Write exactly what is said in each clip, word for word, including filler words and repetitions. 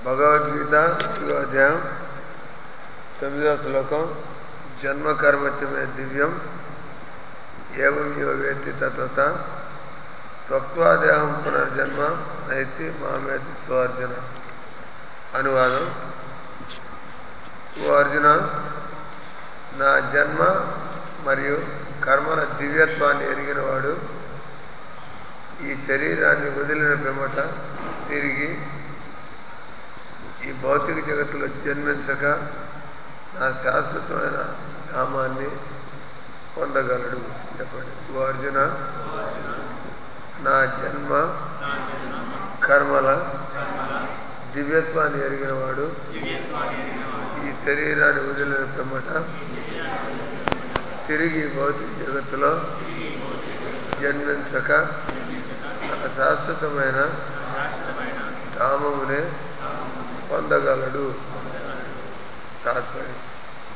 భగవద్గీత నాలుగో అధ్యాయం తొమ్మిదవ శ్లోకం. జన్మ కర్మచమే దివ్యం ఏవం యో వేత్తి తత్వత త్వక్త్వా దేహం పునర్జన్మ నైతి మామేతి సో అర్జున. అనువాదం: ఓ అర్జున, నా జన్మ మరియు కర్మల దివ్యత్వాన్ని ఎరిగినవాడు ఈ శరీరాన్ని వదిలిన పిమ్మట తిరిగి ఈ భౌతిక జగత్తులో జన్మించక నా శాశ్వతమైన ధామాన్ని పొందగలడు. చెప్పండి. ఓ అర్జున, నా జన్మ కర్మల దివ్యత్వాన్ని ఎరిగినవాడు ఈ శరీరాన్ని వదిలిన పిమ్మట తిరిగి భౌతిక జగత్తులో జన్మించక నా శాశ్వతమైన ధామమునే పొందగలడు. తాత్పర్యం: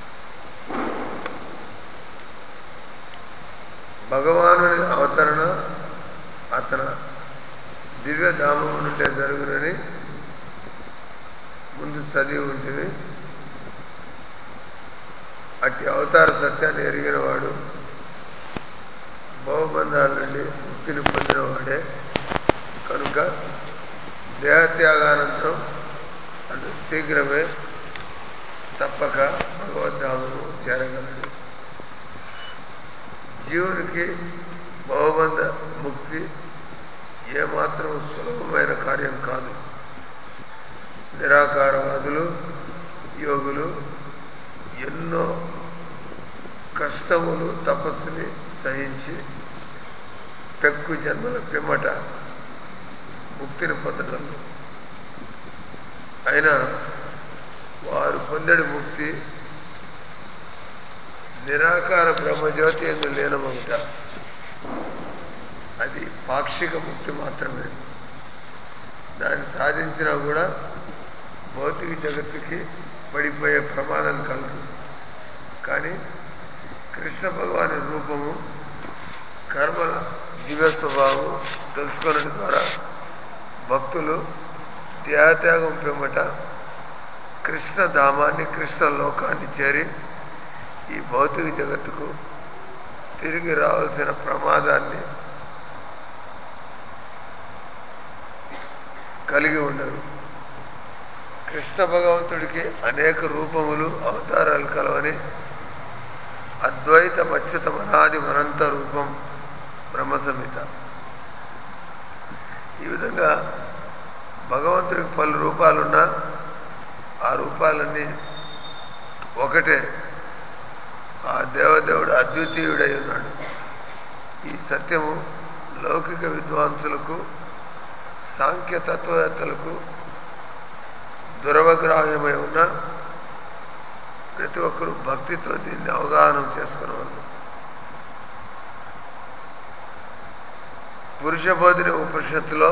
భగవానుని అవతరణ అతన దివ్యధామము నుండే జరుగునని ముందు చదివి ఉంటుంది. అట్టి అవతార సత్యాన్ని ఎరిగినవాడు భవబంధాల నుండి ముక్తిని పొందినవాడే కనుక దేహత్యాగానంతరం అటు శీఘ్రమే తప్పక భగవద్ధామము చేరగలడు. జీవునికి భవబంధ ముక్తి ఏమాత్రం సులభమైన కార్యం కాదు. నిరాకారవాదులు, యోగులు ఎన్నో కష్టములు తపస్సుని సహించి పెక్కు జన్మల పిమ్మట ముక్తిని పొందగలరు. అయినా వారు పొందడి ముక్తి నిరాకార బ్రహ్మజ్యోతి ఎందు లీనమవుట. అది పాక్షిక ముక్తి మాత్రమే. దాన్ని సాధించినా కూడా భౌతిక జగత్తుకి పడిపోయే ప్రమాదం కలదు. కానీ కృష్ణ భగవాని రూపము, కర్మల దివ్య స్వభావం తెలుసుకోవడం ద్వారా భక్తులు దేహత్యాగం పిమ్మట కృష్ణ ధామాన్ని, కృష్ణ లోకాన్ని చేరి ఈ భౌతిక జగత్తుకు తిరిగి రావాల్సిన ప్రమాదాన్ని కలిగి ఉండరు. కృష్ణ భగవంతుడికి అనేక రూపములు, అవతారాలు కలవని అద్వైత మచ్యుత మనాది అనంత రూపం బ్రహ్మ సంహిత. ఈ విధంగా భగవంతుడికి పలు రూపాలున్నా ఆ రూపాలన్నీ ఒకటే. ఆ దేవదేవుడు అద్వితీయుడై ఉన్నాడు. ఈ సత్యము లౌకిక విద్వాంసులకు, సాంఖ్య తత్వవేత్తలకు దురవగ్రాహ్యమై ఉన్న ప్రతి ఒక్కరూ భక్తితో దీన్ని అవగాహన చేసుకునేవారు. పురుషబోధిని ఉపనిషత్తులో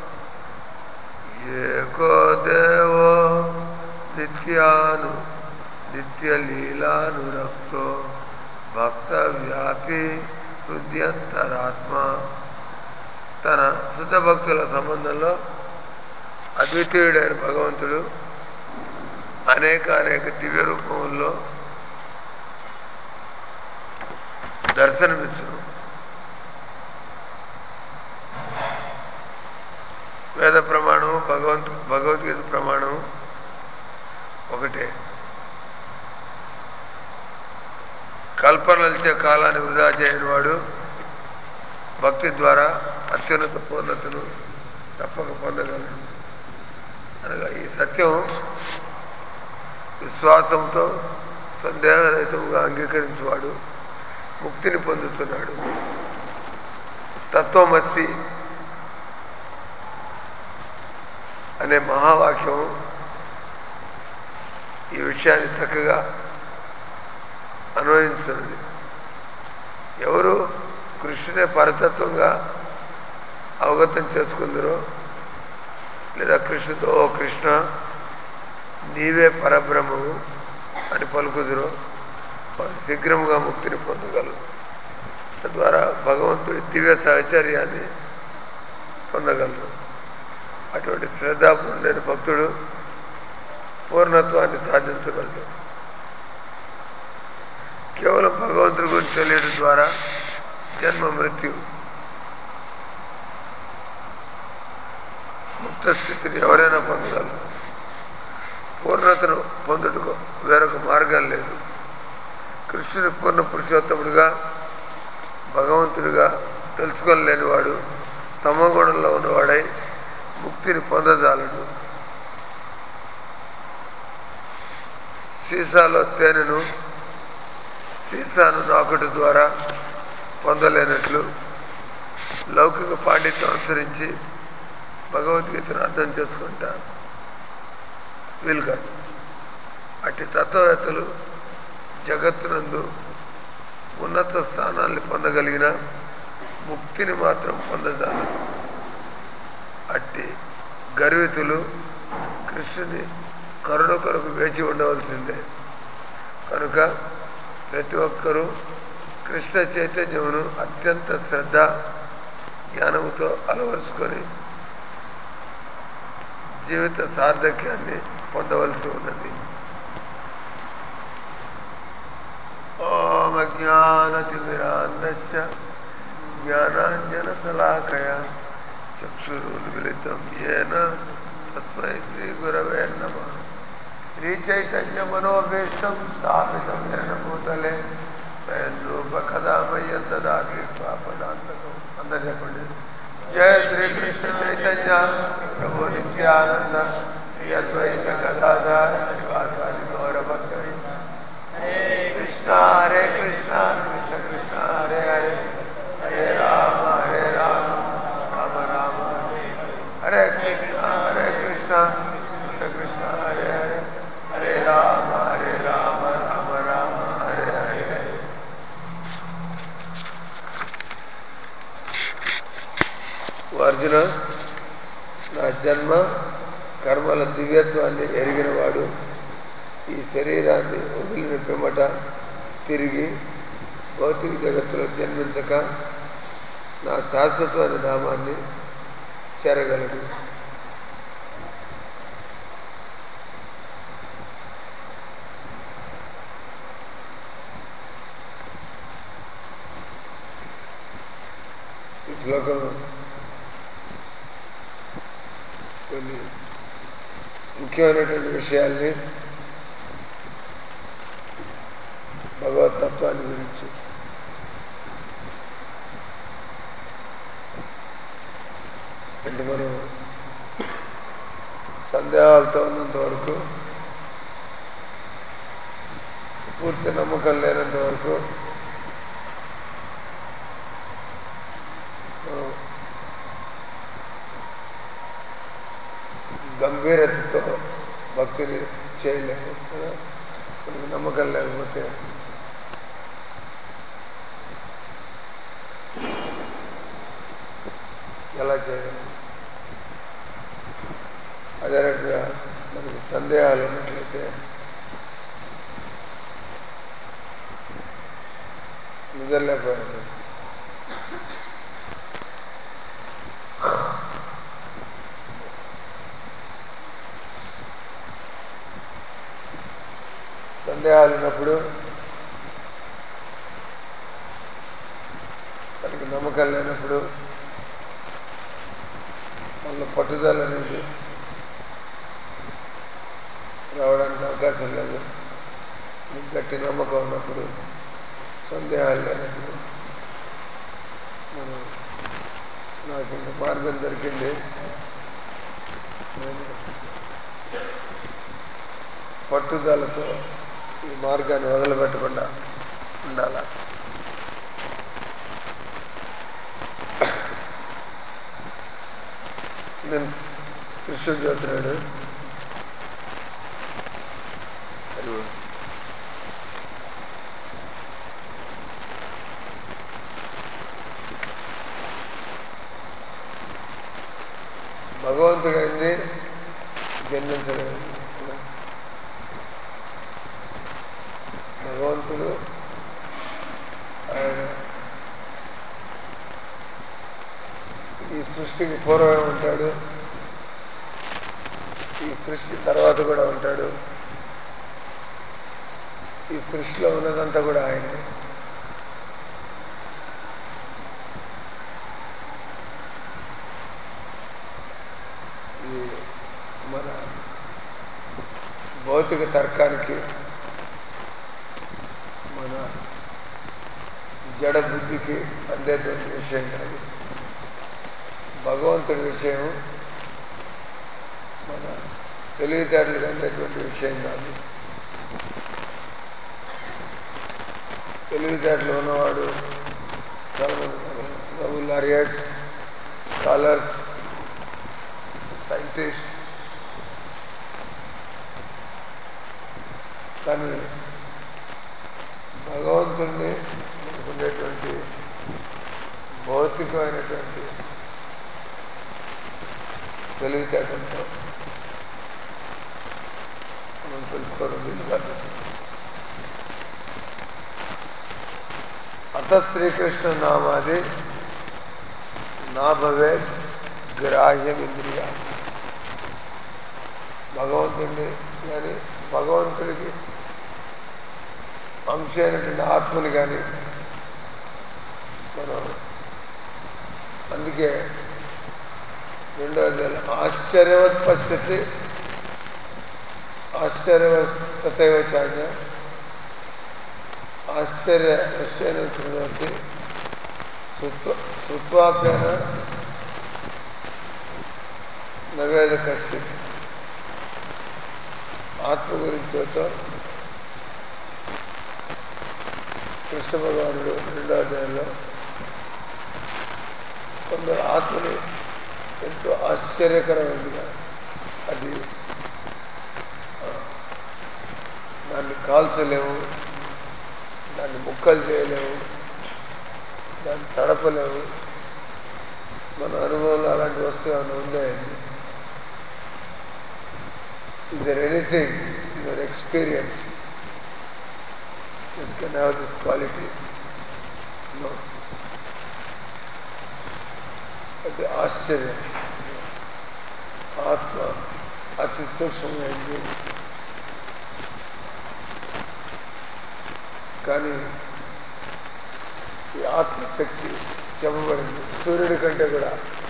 ఏకో దేవో నిత్యాను నిత్యలీలానురక్తో భక్త వ్యాపి హృదయంతరాత్మ. తన శుద్ధ భక్తుల సంబంధంలో అద్వితీయుడైన భగవంతుడు అనేక అనేక దివ్య రూపముల్లో దర్శనమిచ్చును. వేద ప్రమాణము, భగవంతు భగవద్గీత ప్రమాణము ఒకటే. కల్పనలిచ్చే కాలాన్ని వృధా చేయని వాడు భక్తి ద్వారా అత్యున్నత పూర్ణతను తప్పక పొందగలడు. అనగా ఈ సత్యం విశ్వాసంతో సందేహరహితంగా అంగీకరించేవాడు ముక్తిని పొందుతున్నాడు. తత్వమసి అనే మహావాక్యం ఈ విషయాన్ని చక్కగా అన్వయించున్నది. ఎవరు కృష్ణునే పరతత్వంగా అవగతం చేసుకుందరో, లేదా కృష్ణుతో ఓ కృష్ణ నీవే పరబ్రహ్మము అని పలుకుదురో వారు శీఘ్రముగా ముక్తిని పొందగలరు. తద్వారా భగవంతుడి దివ్య సహచర్యాన్ని పొందగలరు. అటువంటి శ్రద్ధాపూర్ణుడైన భక్తుడు పూర్ణత్వాన్ని సాధించగలడు. కేవలం భగవంతుడి గురించి తెలియడం ద్వారా జన్మ మృత్యు ముక్త స్థితిని ఎవరైనా పొందగలరు. పూర్ణతను పొందుటకు వేరొక మార్గం లేదు. కృష్ణుని పూర్ణ పురుషోత్తముడిగా భగవంతుడిగా తెలుసుకోలేనివాడు తమో గుణంలో ఉన్నవాడై ముక్తిని పొందజాలడు. సీసాలో తేనెను సీసాను నాకుటి ద్వారా పొందలేనట్లు లౌకిక పాండిత్యం అనుసరించి భగవద్గీతను అర్థం చేసుకుంటా వీలు కాదు. అట్టి తత్వవేత్తలు జగత్తునందు ఉన్నత స్థానాన్ని పొందగలిగిన ముక్తిని మాత్రం పొందజాలరు. అట్టి గర్వితులు కృష్ణుని కరుణ కొరకు వేచి ఉండవలసిందే. కనుక ప్రతి ఒక్కరూ కృష్ణ చైతన్యమును అత్యంత శ్రద్ధ జ్ఞానముతో అలవరుచుకొని జీవిత సార్థక్యాన్ని పొందవలసి ఉన్నది. ఓం అజ్ఞానతిమిరాంధస్య జ్ఞానాంజనశలాకయా చక్షురున్మిళితం యేన తస్మై శ్రీగురవే నమః. శ్రీచైతన్యమనోభీష్టం స్థాపితం యేన భూతలే స్వయం రూప కదా మయ్యం దదాతి స్వాపదాంతకం. అందరూ చెప్పండి. జయ శ్రీకృష్ణ చైతన్య ప్రభు నిత్యానంద శ్రీ అద్వైత గదాధర శ్రీవాసాది గౌరభక్త. కృష్ణ హరే కృష్ణ కృష్ణ కృష్ణ హరే హరే హరే రామ హరే రామ రామ రామ హరే కృష్ణ హరే కృష్ణ కృష్ణ కృష్ణ హరే హరే హరే రామ హరే రామ రామ రామ హరే హరే. అర్జున, నా జన్మ కర్మల దివ్యత్వాన్ని ఎరిగినవాడు ఈ శరీరాన్ని వదిలిన పిమ్మట తిరిగి భౌతిక జగత్తులో జన్మించక నా శాశ్వతమైన ధామాన్ని చేరగలడు. ఈ శ్లోకం కొన్ని ముఖ్యమైనటువంటి విషయాల్ని భగవతత్వాన్ని గురించి అంటే మనం సందేహాలతో ఉన్నంత వరకు, పూర్తి నమ్మకం లేనంత వరకు మనం గంభీరతతో భక్తిని చేయలేము కదా. మనకు నమ్మకం లేకపోతే ఎలా చేయగలం? అదే రకంగా మనకి సందేహాలు ఉన్నట్లయితే నిద్రలేకపోయాను. సందేహాలు ఉన్నప్పుడు మనకి నమ్మకం లేనప్పుడు మనలో పట్టుదల అనేది రావడానికి అవకాశం లేదు. గట్టి నమ్మకం ఉన్నప్పుడు, సందేహాలు లేనప్పుడు మనం నాకు ఇంత మార్గం దొరికింది, నేను పట్టుదలతో ఈ మార్గాన్ని వదిలిపెట్టకుండా ఉండాల. నేను కృష్ణుడు చెబుతున్నాడు, భగవంతుడైంది జన్మించలేదు. భగవంతుడు ఆయన ఈ సృష్టికి పూర్వమే ఉంటాడు, ఈ ఈ సృష్టి తర్వాత కూడా ఉంటాడు. ఈ సృష్టిలో ఉన్నదంతా కూడా ఆయనే. ఈ మన భౌతిక తర్కానికి, మన జడ బుద్ధికి అందేటువంటి విషయం కాదు. భగవంతుడి విషయం మన తెలివితేటలకు అందేటువంటి విషయం కాదు. తెలివితేటలు ఉన్నవాడు చాలామంది నోబెల్ లారియట్స్, స్కాలర్స్, సైంటిస్ట్. కానీ భగవంతుడిని ఉండేటువంటి భౌతికమైనటువంటి తెలివితేటలతో మనం తెలుసుకోవడం వీలు కాదు. అత శ్రీకృష్ణ నామాది నా భవేత్ గ్రాహ్యం ఇంద్రియ. భగవంతుడిని కానీ భగవంతుడికి అంశ అయినటువంటి ఆత్మని కానీ మనం అందుకే రెండవది ఆశ్చర్యవత్ పశ్యతి ఆశ్చర్యవత్ తథైవ చాన్య ఆశ్చర్య పశ్యన శృణోతి శృత్వాప్యన నవేద కశ్చిత్. ఆత్మ గురించి చెబుతాం. కృష్ణ భగవానుడు రెండో అధ్యాయంలో కొందరు ఆత్మని ఎంతో ఆశ్చర్యకరమైనదిగా, అది దాన్ని కాల్చలేము, దాన్ని ముక్కలు చేయలేము, దాన్ని తడపలేము. మన అనుభవంలో అలాంటి వస్తువు ఏమైనా ఉన్నాయండి? Is there anything in your experience that can have this quality? No. అది ఆశ్చర్యం. ఆత్మ అతి సూక్ష్మమైంది. కానీ ఈ ఆత్మశక్తి చెప్పబడింది సూర్యుడి కంటే కూడా.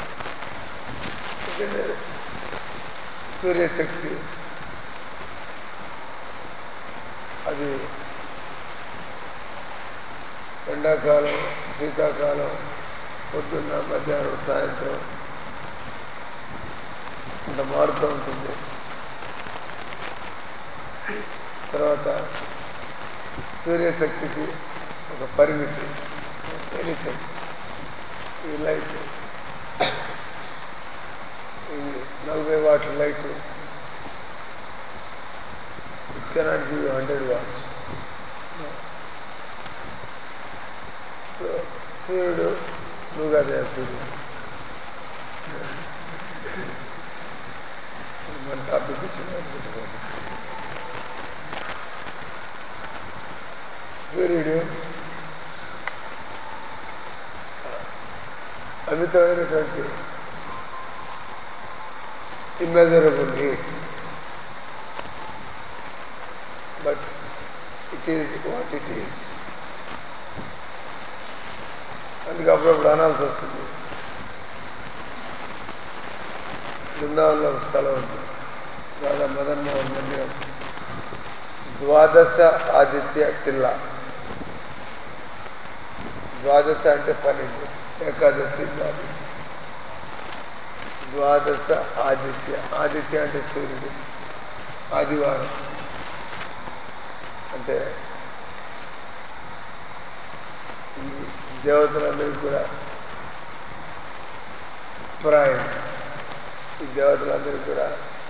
సూర్యశక్తి అది ఎండాకాలం, శీతాకాలం, పొద్దున్న, మధ్యాహ్నం, సాయంత్రం అంత మారుతూ ఉంటుంది. తర్వాత సూర్యశక్తికి ఒక పరిమితి. ఎనీథింగ్ ఈ లైట్, ఇది నలభై వాట్ల light, it cannot give hundred watts. సూర్యుడు నువ్వు కదా సూర్యుడు. మన టాపిక్ వచ్చింది అనుకుంటున్నాను. సూర్యుడు అమితమైనటువంటి immeasurable heat, but it is what it is. అందుకే అప్పుడప్పుడు అనాల్సి వస్తుంది. బృందావనంలో ఒక స్థలం ఉంది, రాధా మదన్ మోహన్ మందిరం. ద్వాదశ ఆదిత్య టిల్లా. ద్వాదశ అంటే పన్నెండు, ఏకాదశి, ద్వాదశి. ద్వాదశ ఆదిత్య. ఆదిత్య అంటే సూర్యుడు. ఆదివారం అంటే ఈ దేవతలందరికీ కూడా ప్రాయం. ఈ దేవతలందరికీ కూడా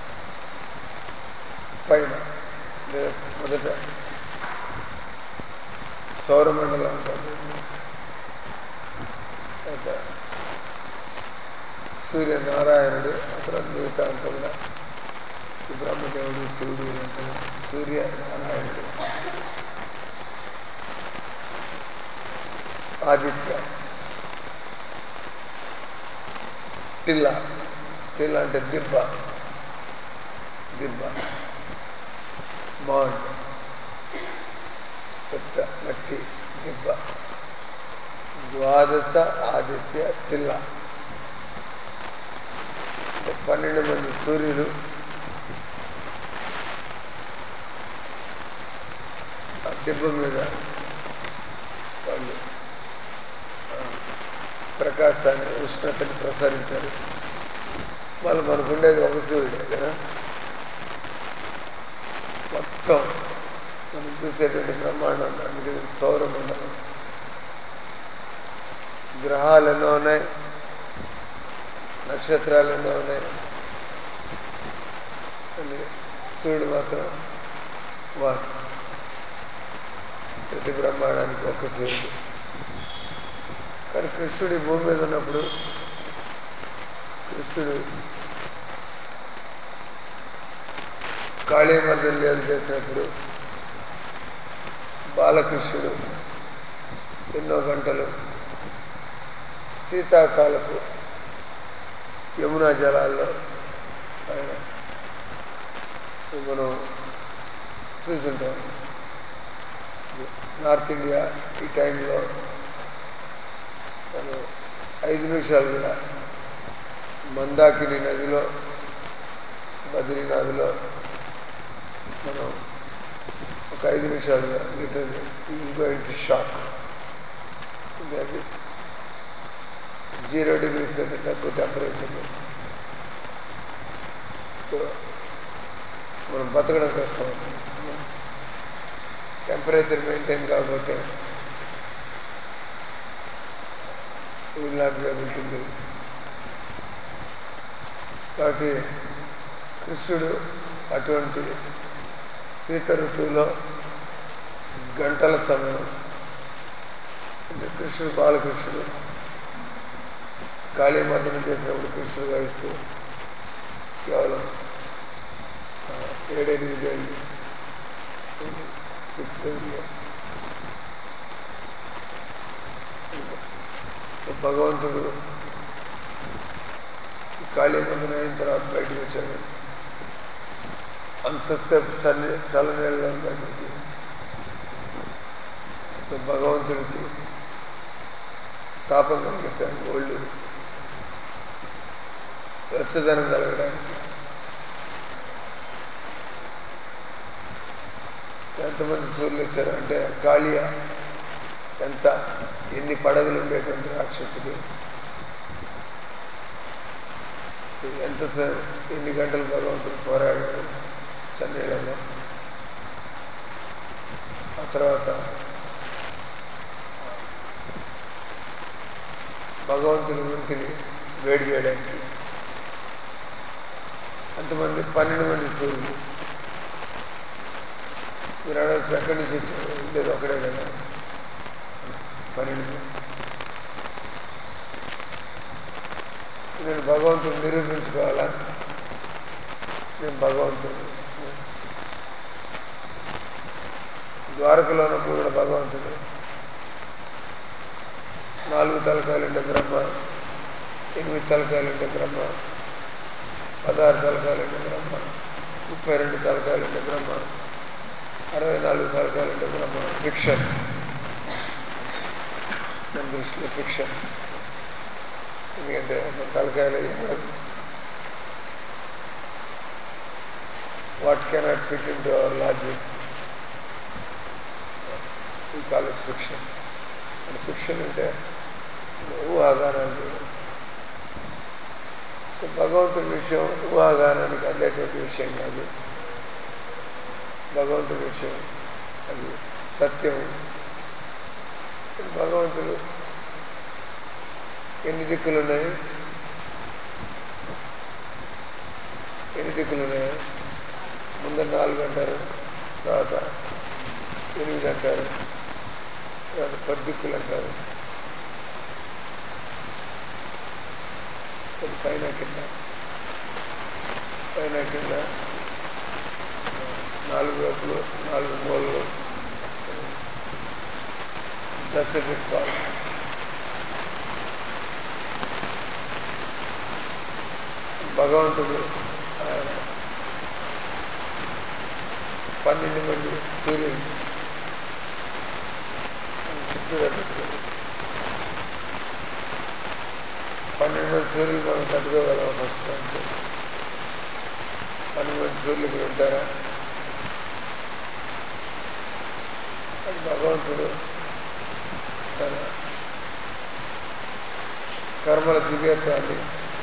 పైన మొదట సౌరమండలం అంటారు. సూర్యనారాయణుడు, అక్కడ మిగతా అంతా కూడా బ్రహ్మదేవుడు, శివుడు అంటారు. సూర్యనారాయణుడు. ఆదిత్య. టిల్ల. టిల్ల అంటే దిబ్బ. దిబ్బ, మాండ్, పెద్ద మట్టి దిబ్బ, ద్వాదశ ఆదిత్య తిల్ల, పన్నెండు మంది సూర్యులు ఆ దిబ్బ మీద వాళ్ళు ప్రకాశాన్ని ఉష్ణతని ప్రసరించారు. వాళ్ళు మనకుండేది ఒక సూర్యుడే కదా, మొత్తం మనం చూసేటువంటి బ్రహ్మాండం, అందుకే సౌరమండలం. గ్రహాలు ఎన్నో ఉన్నాయి, నక్షత్రాలు ఎన్నో ఉన్నాయి, అని సూర్యుడు మాత్రం వారు ప్రతి బ్రహ్మాండానికి ఒక సూర్యుడు. కానీ కృష్ణుడు భూమి మీద ఉన్నప్పుడు, కృష్ణుడు కాళీమర్దన లీల చేసినప్పుడు బాలకృష్ణుడు ఎన్నో గంటలు శీతాకాలపు యమునా జలాల్లో ఆయన మనం చూసుంటాం. నార్త్ ఇండియా ఈ టైంలో మనం ఐదు నిమిషాలు కూడా మందాకిని నదిలో, బద్రీనాథ్లో మనం ఒక ఐదు నిమిషాలుగా literally you go into. అది జీరో డిగ్రీస్ కంటే తక్కువ టెంపరేచర్లో మనం బతకడం కష్టం అవుతుంది. టెంపరేచర్ మెయింటైన్ కాకపోతే will not be able to live. కాబట్టి కృష్ణుడు అటువంటి శీత ఋతువులో గంటల సమయం, అంటే కృష్ణుడు బాలకృష్ణుడు కాళీమర్దనం చేసినప్పుడు కృష్ణుడు వయస్సు కేవలం ఏడెనిమిదేళ్ళు, సిక్స్ సెవెన్ ఇయర్స్. భగవంతుడు కాళీమర్దనం అయిన తర్వాత బయటకు వచ్చాడు. అంతసేపు చల్లి చల్లనీళ్ళలో ఉన్నప్పటికీ భగవంతుడికి తాపం కలిగించాడు. ఒళ్ళు వెచ్చదనం కలగడానికి ఎంతమంది సూర్యులు వచ్చారు అంటే, కాళియ ఎంత ఎన్ని పడగలు ఉండేటువంటి రాక్షసుడు, ఎంతసేపు ఎన్ని గంటలు భగవంతుడు పోరాడాడు చన్నీళ్ళలో. ఆ తర్వాత భగవంతుని ఒంటిని వేడి చేయడానికి అంతమంది పన్నెండు మంది సూర్యులు. మీరు అడగచ్చు ఎక్కడి నుంచి వచ్చారు, లేదు ఒకడే కదా, పన్నెండు మంది. నేను భగవంతుని నిరూపించుకోవాలా, నేను భగవంతుడు. ద్వారకలో ఉన్నప్పుడు కూడా భగవంతుడు నాలుగు తలకాయలుండే బ్రహ్మ, ఎనిమిది తలకాయలుండే బ్రహ్మ, పదహారు తలకాయలుండే బ్రహ్మ, ముప్పై రెండు తలకాయలుండే బ్రహ్మ, అరవై నాలుగు తలకాయలుండే బ్రహ్మ. ఫిక్షన్, మన దృష్టిలో ఫిక్షన్. ఎందుకంటే మన తలకాయలు ఇవ్వడం what cannot fit into our logic, we call it fiction. మన ఫిక్షన్ అంటే ఊహాగానాలు చేయడం. భగవంతుడి విషయం ఊహాగానానికి అందేటువంటి విషయం కాదు. భగవంతుడి విషయం అది సత్యం. భగవంతుడు ఎన్ని దిక్కులు ఉన్నాయి, ఎన్ని దిక్కులు ఉన్నాయి, ముందర నాలుగు అంటారు, తర్వాత ఎనిమిది అంటారు, తర్వాత పది దిక్కులు అంటారు, పది పైన కింద, పైన కింద నాలుగు వైపులు, నాలుగు మూలలు, దశ దిక్పాలు. భగవంతుడు ఆయన పన్నెండు మంది సూర్యులు చుట్టూరా పెట్టుకోవాలి. పన్నెండు మంది సూర్యులు మనం తట్టుకోగలం ఫస్ట్ అంటే పన్నెండు మంది సూర్యులు ఇక్కడ ఉంటారా? అది భగవంతుడు తన కర్మల దివ్యత్వాన్ని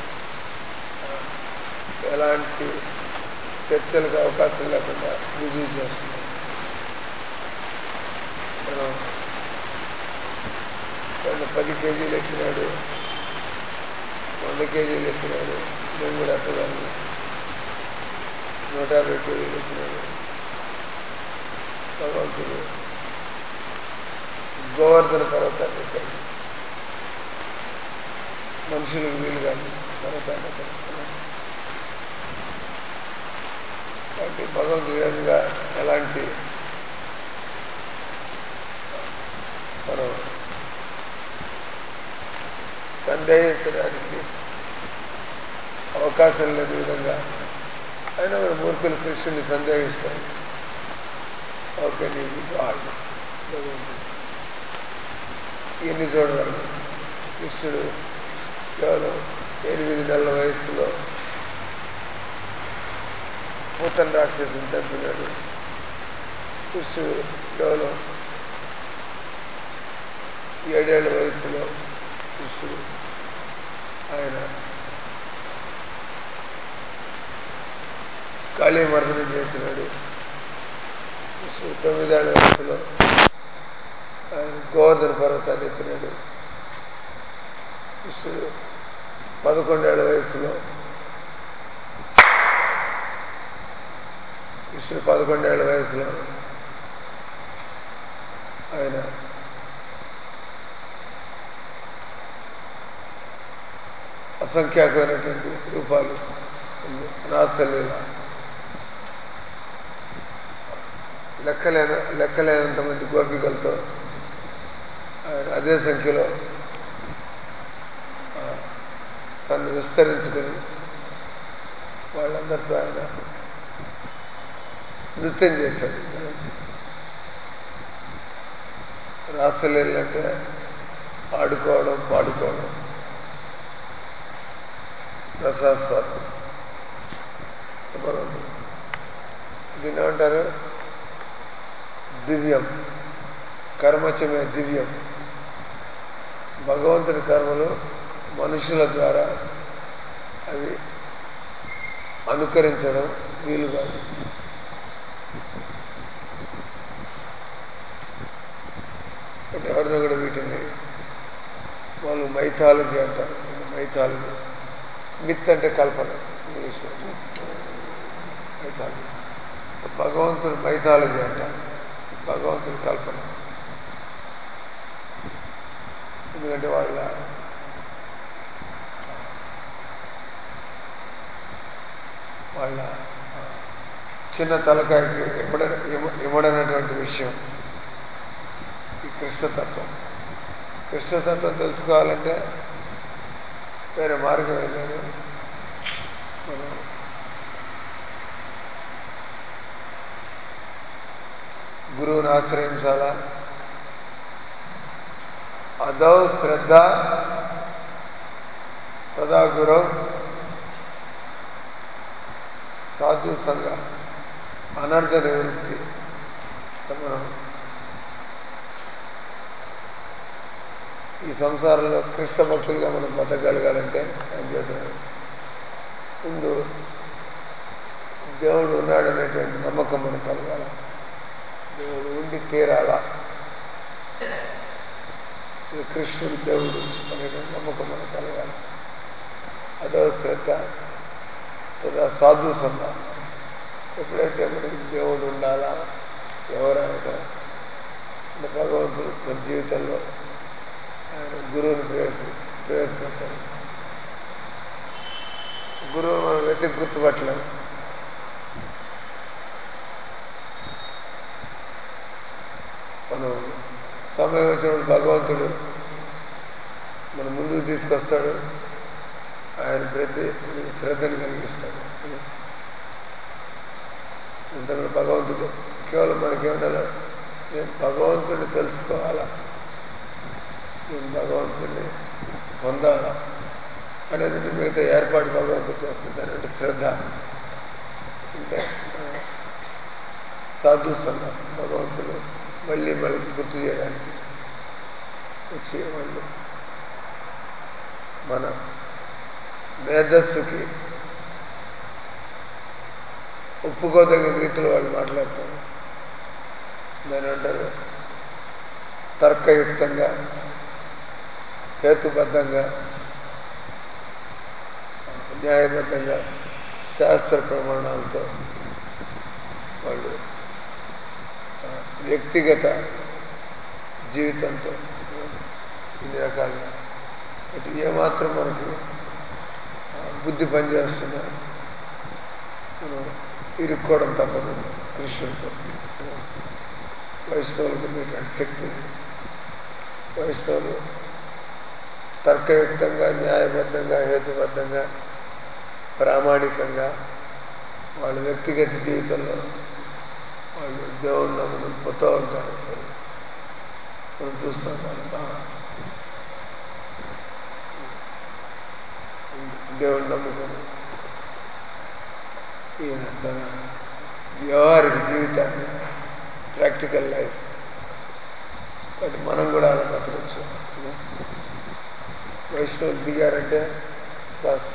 ఎలాంటి చర్చలకు అవకాశం లేకుండా రుజువు చేస్తుంది. మనం ఆయన పది కేజీలు ఎక్కినాడు, వంద కేజీలు ఎక్కినాడు, నేను కూడా ఎక్కగలను. నూట యాభై కేజీలు ఎక్కినాడు. భగవంతుడు గోవర్ధన పర్వతాన్ని ఎక్కాడు. మనుషులకు వీలు కాదు పర్వతాన్ని ఎక్కడం. కాబట్టి భగవంతుడి విధంగా ఎలాంటి మనం సందేహించడానికి అవకాశం లేని విధంగా అయినా మన మూర్ఖులు కృష్ణుని సందేహిస్తారు. ఓకే నీకు గాడ్ భగవంతుడు ఎన్ని చూడగలరు. కృష్ణుడు కేవలం ఎనిమిది నెలల వయస్సులో పూతన రాక్షసుని చంపినాడు. కృష్ణుడు కేవలం ఏడేళ్ల వయస్సులో కృష్ణుడు ఆయన కాళీ మర్దనం చేసినాడు. కృష్ణుడు తొమ్మిదేళ్ల వయసులో ఆయన గోవర్ధన పర్వతాన్ని ఎత్తినాడు. కృష్ణుడు పదకొండేళ్ల వయసులో కృష్ణుడు పదకొండేళ్ల వయసులో ఆయన అసంఖ్యాకమైనటువంటి రూపాలు రాసలీల లెక్కలేన లెక్కలేనంతమంది గోపికలతో ఆయన అదే సంఖ్యలో తను విస్తరించుకొని వాళ్ళందరితో ఆయన నృత్యం చేశాడు. రాసలీలలు అంటే ఆడుకోవడం, పాడుకోవడం, రసాస్వాదం. దీన్ని ఏమంటారు? దివ్యం. కర్మచమే దివ్యం. భగవంతుని కర్మలు మనుషుల ద్వారా అవి అనుకరించడం వీలు కాదు. అంటే ఎవరినో కూడా వీటిని వాళ్ళు మైథాలజీ అంటారు. మైథాలజీ మిత్ అంటే కల్పన, ఇంగ్లీష్లో మిత్ మైథాలజీ. భగవంతుడు మైథాలజీ అంటారు, భగవంతుడి కల్పన. ఎందుకంటే వాళ్ళ వాళ్ళ చిన్న తలకాయకి ఇమ్మడ ఇమ్మడనటువంటి విషయం ఈ కృష్ణతత్వం. కృష్ణతత్వం తెలుసుకోవాలంటే వేరే మార్గం ఏం లేదు. మనం గురువుని ఆశ్రయించాలా. అదౌ శ్రద్ధ తదా గురు సాధు సంఘ అనర్థ నివృత్తి. మనం ఈ సంసారంలో కృష్ణ భక్తులుగా మనం బతకగలగాలంటే ఆయన చేస్తున్నాడు. ముందు దేవుడు ఉన్నాడనేటువంటి నమ్మకం మనకు కలగాల. దేవుడు ఉండి తీరాల. కృష్ణుడు దేవుడు అనేటువంటి నమ్మకం మనకు కలగాలి. అదో శ్రద్ధ తదా సాధు సంఘ. ఎప్పుడైతే మనకి దేవుడు ఉండాలా, ఎవరైనా అంటే భగవంతుడు మన జీవితంలో ఆయన గురువుని ప్రవేశ ప్రవేశపెట్టాడు. గురువుని మనం వెతికి గుర్తుపట్టలేము. మనం సమయం వచ్చినప్పుడు భగవంతుడు మన ముందుకు తీసుకొస్తాడు. ఆయన ప్రతి శ్రద్ధను కలిగిస్తాడు. ఇంతలో భగవంతుడు కేవలం మనకేమన్నా నేను భగవంతుడిని తెలుసుకోవాలా, నేను భగవంతుడిని పొందాలా అనేది మిగతా ఏర్పాటు భగవంతుడు చేస్తుందని అంటే శ్రద్ధ అంటే సాధు సంఘ భగవంతుడు మళ్ళీ మళ్ళీ గుర్తు చేయడానికి వచ్చి వాళ్ళు మన మేధస్సుకి ఒప్పుకోదగిన రీతిలో వాళ్ళు మాట్లాడతారు. దాని అంటారు తర్కయుక్తంగా హేతుబద్ధంగా న్యాయబద్ధంగా శాస్త్ర ప్రమాణాలతో వాళ్ళు వ్యక్తిగత జీవితంతో ఇన్ని రకాలుగా అంటే ఏమాత్రం మనకి బుద్ధి పనిచేస్తున్నా మనం ఇరుక్కోవడం తప్పదు. కృష్ణుడితో వైష్ణవులకు ఉండేటువంటి శక్తి వైష్ణవులు తర్కయుక్తంగా న్యాయబద్ధంగా హేతుబద్ధంగా ప్రామాణికంగా వాళ్ళ వ్యక్తిగత జీవితంలో వాళ్ళు దేవుణ్ణి నమ్ముకుని పోతూ ఉంటారు. మనం చూస్తాం బాగా దేవుణ్ణి నమ్ముకొని ఈయన తన వ్యవహారిక జీవితాన్ని ప్రాక్టికల్ లైఫ్ కాబట్టి మనం కూడా అలా బతకచ్చు. వైష్ణవులు దిగారంటే బస్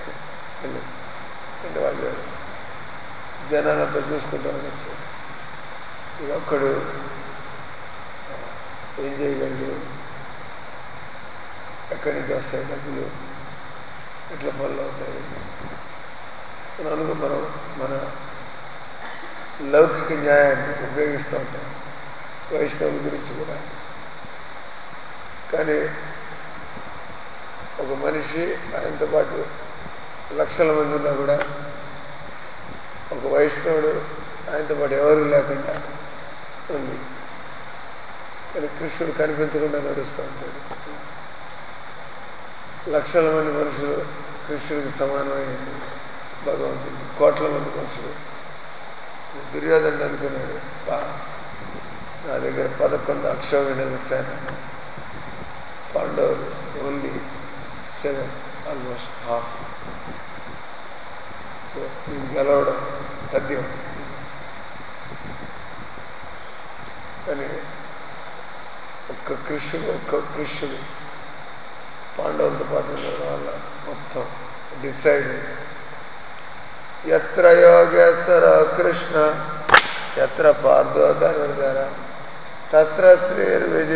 అంటే వాళ్ళు జనాలంతా చూసుకుంటూ ఉండొచ్చు. ఒక్కడు ఏం చేయగలడు, ఎక్కడి నుంచి వస్తాయి డబ్బులు, ఎట్లా పనులు అవుతాయి అని అనుకో మనం మన లౌకిక న్యాయాన్ని ఉపయోగిస్తూ ఉంటాం వైష్ణవుల గురించి కూడా. కానీ ఒక మనిషి ఆయనతో పాటు లక్షల మంది ఉన్నా కూడా ఒక వైష్ణవుడు ఆయనతో పాటు ఎవరు లేకుండా ఉంది. కానీ కృష్ణుడు కనిపించకుండా నడుస్తూ ఉంటాడు. లక్షల మంది మనుషులు కృష్ణుడికి సమానమైంది భగవంతుడికి. కోట్ల మంది మనుషులు దుర్యోధనుడు అనుకున్నాడు బా నా దగ్గర పదకొండు అక్షోహిణుల సేన, పాండవులు only seven, almost half. So నేను గెలవడం తథ్యం. కానీ ఒక్క కృష్ణుడు ఒక్క కృష్ణుడు పాండవులతో పాటు ఉండడం వల్ల మొత్తం డిసైడ్. ఎత్ర యోగేశ్వర కృష్ణ ఎత్ర పార్థో ధనుర్ధర తత్ర శ్రీర్విజయ